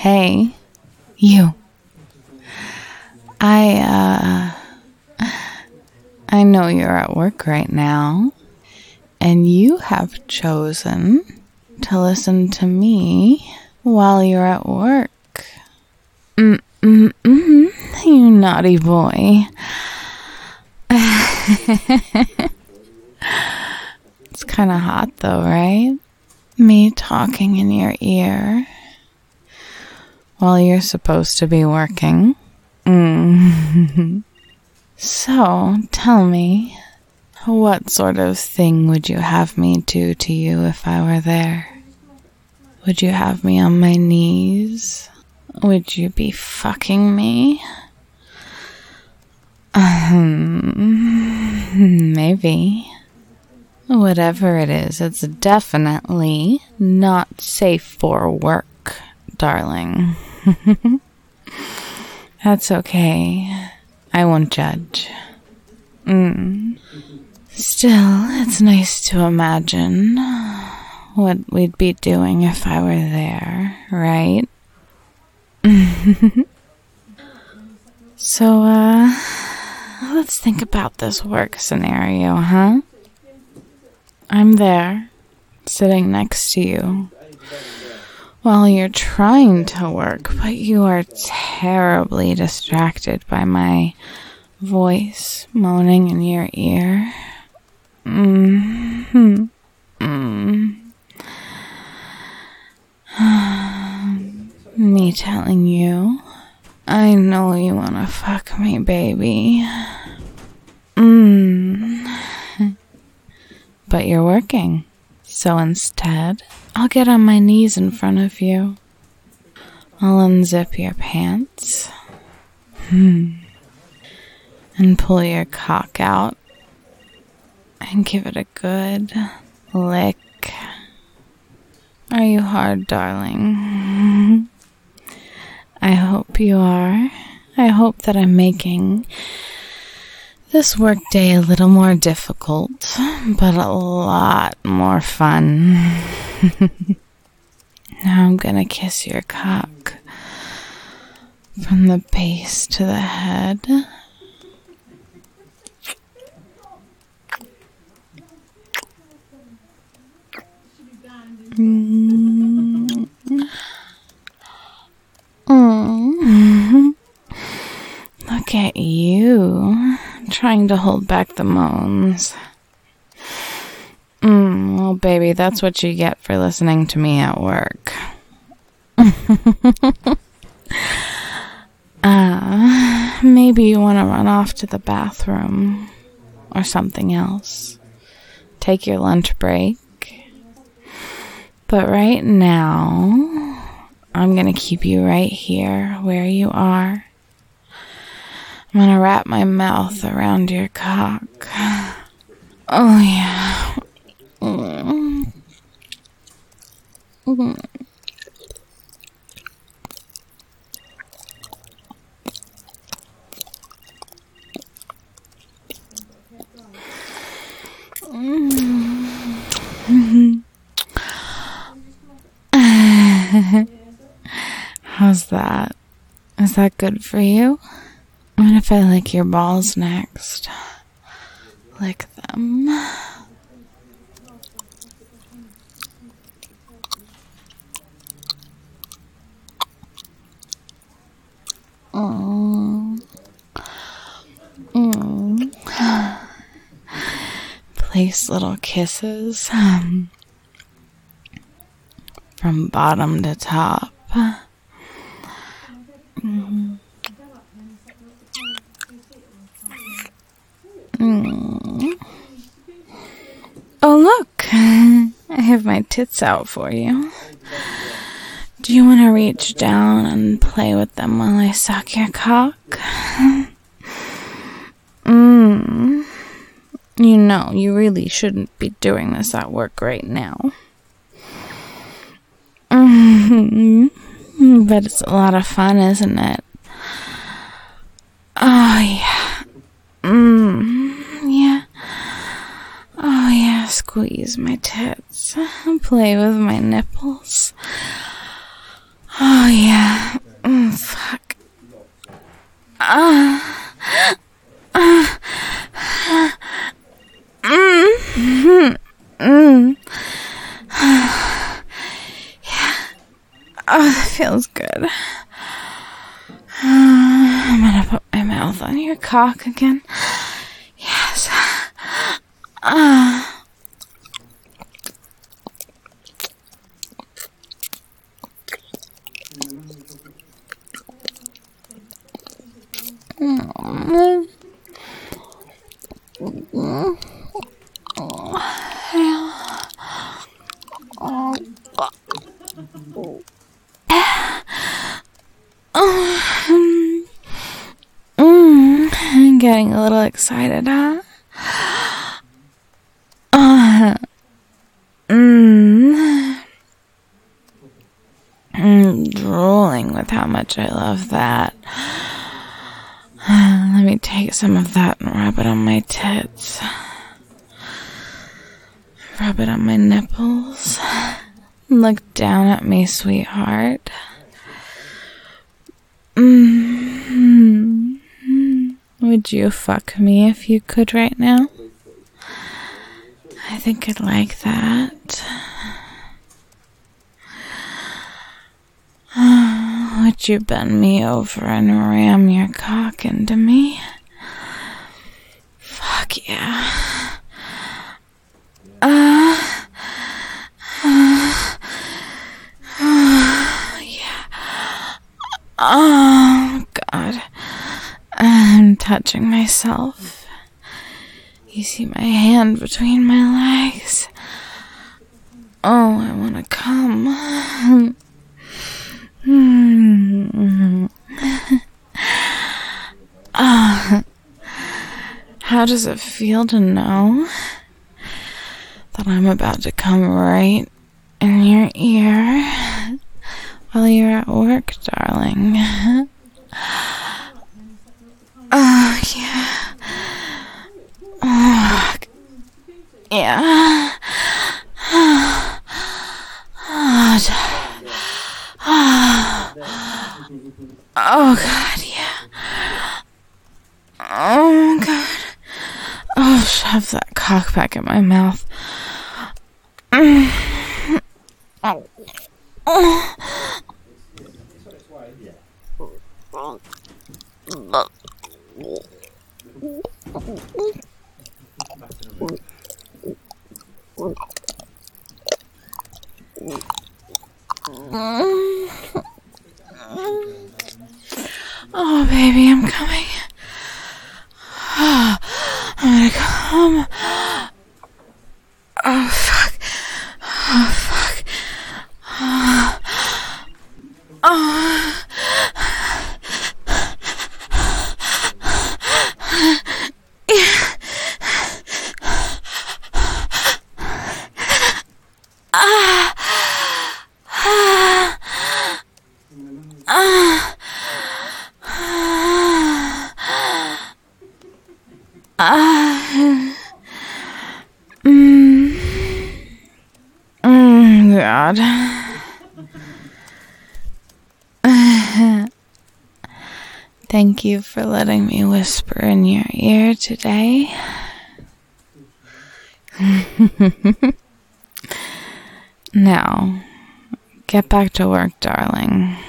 Hey, you. I know you're at work right now, and you have chosen to listen to me while you're at work. You naughty boy. It's kind of hot though, right? Me talking in your ear while you're supposed to be working. So, tell me, what sort of thing would you have me do to you if I were there? Would you have me on my knees? Would you be fucking me? Maybe. Whatever it is, it's definitely not safe for work, darling. That's okay. I won't judge. Still, it's nice to imagine what we'd be doing if I were there, right? So, let's think about this work scenario, huh? I'm there, sitting next to you, while you're trying to work, but you are terribly distracted by my voice moaning in your ear. Me telling you, I know you wanna fuck me, baby. But you're working. So instead, I'll get on my knees in front of you. I'll unzip your pants. And pull your cock out. And give it a good lick. Are you hard, darling? I hope you are. I hope that I'm making this workday a little more difficult, but a lot more fun. Now I'm gonna kiss your cock from the base to the head. Look at you, trying to hold back the moans. Well, baby, that's what you get for listening to me at work. Maybe you want to run off to the bathroom or something else. Take your lunch break. But right now, I'm going to keep you right here where you are. I'm going to wrap my mouth around your cock. Oh, yeah. How's that? Is that good for you? What if I lick your balls next? Lick them. Place little kisses from bottom to top. Oh, look! I have my tits out for you. Do you want to reach down and play with them while I suck your cock? You know, you really shouldn't be doing this at work right now. But it's a lot of fun, isn't it? Oh, yeah. Yeah. Oh, yeah, squeeze my tits. Play with my nipples. Oh, yeah. Oh, that feels good. I'm gonna put my mouth on your cock again. Yes. I'm getting a little excited, huh? Drooling with how much I love that. Let me take some of that and rub it on my tits. Rub it on my nipples. Look down at me, sweetheart. Would you fuck me if you could right now? I think I'd like that. Would you bend me over and ram your cock into me? Fuck yeah. Yeah. Oh, God. I'm touching myself. You see my hand between my legs. Oh, I want to come. How does it feel to know that I'm about to come right in your ear while you're at work, darling? Oh, yeah. Oh, yeah. Oh, God, yeah. Oh, God. Oh, shove that cock back in my mouth. Oh, baby, I'm coming. Oh, I'm gonna come. Oh, fuck. Oh, fuck. Oh. Oh. God. Thank you for letting me whisper in your ear today. Now, get back to work, darling.